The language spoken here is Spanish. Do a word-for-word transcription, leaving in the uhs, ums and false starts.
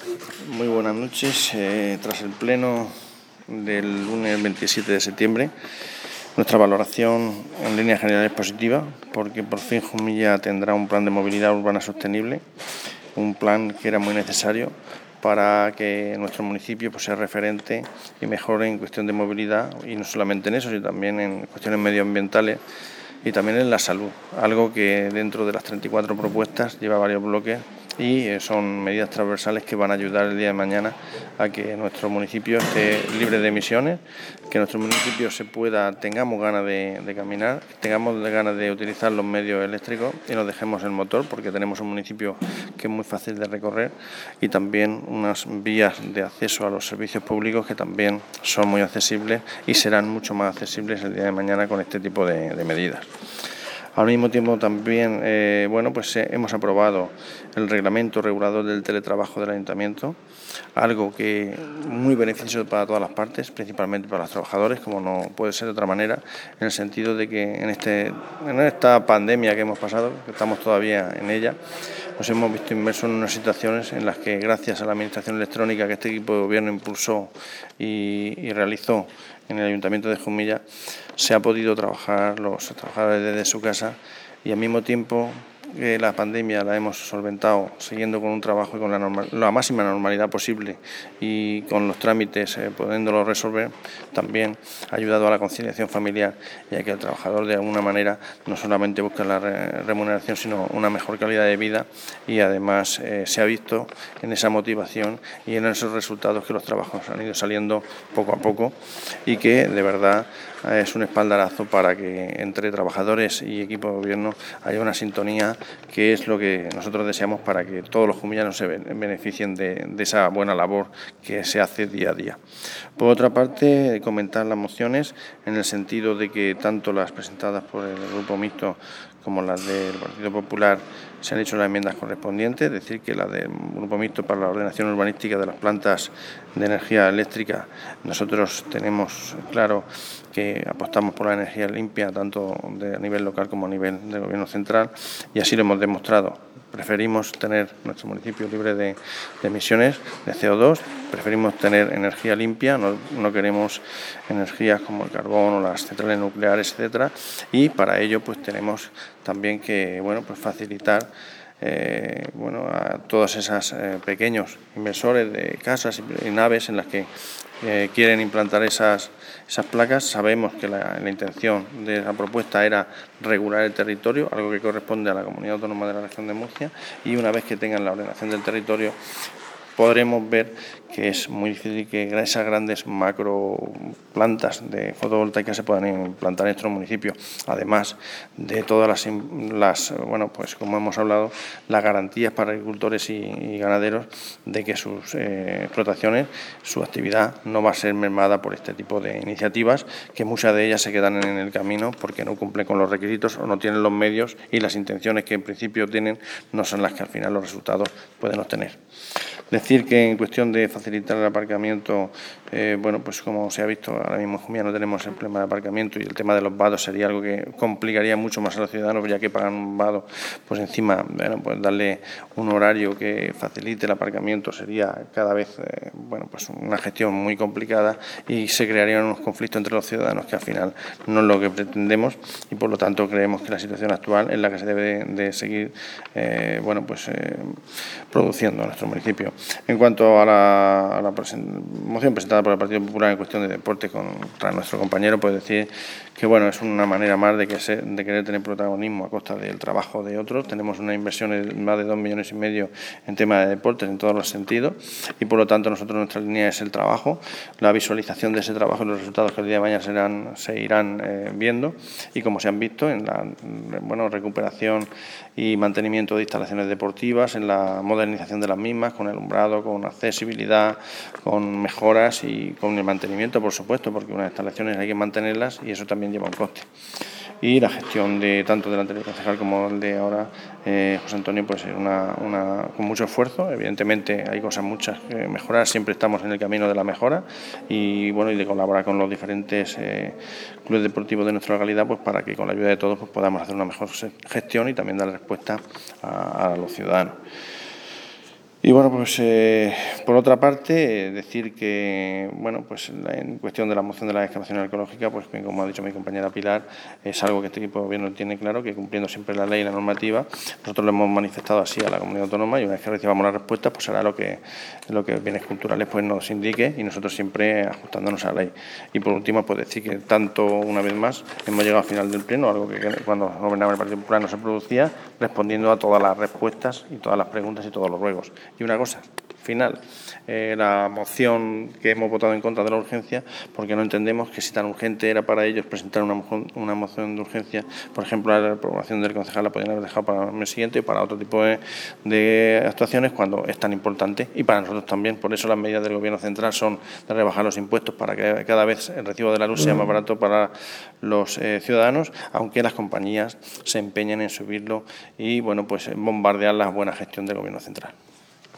Muy buenas noches. Eh, tras el pleno del lunes veintisiete de septiembre, nuestra valoración en líneas generales es positiva, porque por fin Jumilla tendrá un plan de movilidad urbana sostenible, un plan que era muy necesario para que nuestro municipio pues, sea referente y mejore en cuestión de movilidad, y no solamente en eso, sino también en cuestiones medioambientales y también en la salud, algo que dentro de las treinta y cuatro propuestas lleva varios bloques y son medidas transversales que van a ayudar el día de mañana a que nuestro municipio esté libre de emisiones, que nuestro municipio se pueda, tengamos ganas de, de caminar, tengamos ganas de utilizar los medios eléctricos y nos dejemos el motor, porque tenemos un municipio que es muy fácil de recorrer, y también unas vías de acceso a los servicios públicos que también son muy accesibles y serán mucho más accesibles el día de mañana con este tipo de, de medidas. Al mismo tiempo también, eh, bueno, pues eh, hemos aprobado el reglamento regulador del teletrabajo del Ayuntamiento, algo que muy beneficioso para todas las partes, principalmente para los trabajadores, como no puede ser de otra manera, en el sentido de que en, este, en esta pandemia que hemos pasado, que estamos todavía en ella, nos hemos visto inmersos en unas situaciones en las que, gracias a la administración electrónica que este equipo de gobierno impulsó y, y realizó en el Ayuntamiento de Jumilla, se ha podido trabajar los trabajadores desde su casa, y al mismo tiempo que la pandemia la hemos solventado siguiendo con un trabajo y con la, normal, la máxima normalidad posible y con los trámites eh, pudiéndolo resolver, también ha ayudado a la conciliación familiar y a que el trabajador de alguna manera no solamente busque la re remuneración sino una mejor calidad de vida, y además eh, se ha visto en esa motivación y en esos resultados que los trabajos han ido saliendo poco a poco, y que de verdad es un espaldarazo para que entre trabajadores y equipo de gobierno haya una sintonía, que es lo que nosotros deseamos para que todos los jumillanos se beneficien de, de esa buena labor que se hace día a día. Por otra parte, comentar las mociones en el sentido de que tanto las presentadas por el Grupo Mixto como las del Partido Popular se han hecho las enmiendas correspondientes, es decir, que la del Grupo Mixto para la ordenación urbanística de las plantas de energía eléctrica, nosotros tenemos claro que apostamos por la energía limpia tanto de, a nivel local como a nivel del Gobierno central, y así lo hemos demostrado. Preferimos tener nuestro municipio libre de, de emisiones de C O dos, preferimos tener energía limpia, no, no queremos energías como el carbón o las centrales nucleares, etcétera, y para ello pues tenemos también que bueno pues facilitar Eh, bueno, a todos esos eh, pequeños inversores de casas y naves en las que eh, quieren implantar esas, esas placas. Sabemos que la, la intención de la propuesta era regular el territorio, algo que corresponde a la Comunidad Autónoma de la Región de Murcia, y una vez que tengan la ordenación del territorio podremos ver que es muy difícil que esas grandes macro plantas de fotovoltaica se puedan implantar en nuestro municipio, además de todas las, las bueno, pues como hemos hablado, las garantías para agricultores y, y ganaderos de que sus eh, explotaciones, su actividad no va a ser mermada por este tipo de iniciativas, que muchas de ellas se quedan en el camino porque no cumplen con los requisitos o no tienen los medios, y las intenciones que en principio tienen no son las que al final los resultados pueden obtener. Decir que en cuestión de facilitar el aparcamiento, eh, bueno, pues como se ha visto, ahora mismo en Jumilla no tenemos el problema de aparcamiento, y el tema de los vados sería algo que complicaría mucho más a los ciudadanos, ya que pagan un vado, pues encima, bueno, pues darle un horario que facilite el aparcamiento sería cada vez, eh, bueno, pues una gestión muy complicada, y se crearían unos conflictos entre los ciudadanos que al final no es lo que pretendemos, y por lo tanto creemos que la situación actual es la que se debe de, de seguir, eh, bueno, pues eh, produciendo en nuestro municipio. En cuanto a la, a la moción presentada por el Partido Popular en cuestión de deporte contra nuestro compañero, pues decir que bueno, es una manera más de, que se, de querer tener protagonismo a costa del trabajo de otros. Tenemos una inversión de más de dos millones y medio en tema de deportes en todos los sentidos, y por lo tanto nosotros nuestra línea es el trabajo, la visualización de ese trabajo y los resultados que el día de mañana serán, se irán eh, viendo, y como se han visto en la bueno, recuperación y mantenimiento de instalaciones deportivas, en la modernización de las mismas, con el alumbrado, con accesibilidad, con mejoras y con el mantenimiento, por supuesto, porque unas instalaciones hay que mantenerlas y eso también lleva un coste. Y la gestión de tanto del anterior concejal como el de ahora, eh, José Antonio, pues es una, una, con mucho esfuerzo. Evidentemente hay cosas muchas que mejorar, siempre estamos en el camino de la mejora, y bueno, y de colaborar con los diferentes eh, clubes deportivos de nuestra localidad, pues para que con la ayuda de todos pues podamos hacer una mejor gestión y también dar respuesta a, a los ciudadanos. Y bueno, pues eh, por otra parte, eh, decir que, bueno, pues en cuestión de la moción de la excavación arqueológica, pues como ha dicho mi compañera Pilar, es algo que este equipo de gobierno tiene claro, que cumpliendo siempre la ley y la normativa, nosotros lo hemos manifestado así a la comunidad autónoma y una vez que recibamos la respuesta, pues será lo que, lo que bienes culturales pues nos indique y nosotros siempre ajustándonos a la ley. Y por último, pues decir que tanto, una vez más, hemos llegado al final del pleno, algo que cuando gobernaba el Partido Popular no se producía, respondiendo a todas las respuestas y todas las preguntas y todos los ruegos. Y una cosa final, eh, la moción que hemos votado en contra de la urgencia, porque no entendemos que si tan urgente era para ellos presentar una, una moción de urgencia, por ejemplo, la aprobación del concejal la podrían haber dejado para el mes siguiente o para otro tipo de, de actuaciones cuando es tan importante y para nosotros también. Por eso las medidas del Gobierno central son de rebajar los impuestos para que cada vez el recibo de la luz sea más barato para los eh, ciudadanos, aunque las compañías se empeñen en subirlo y bueno, pues bombardear la buena gestión del Gobierno central.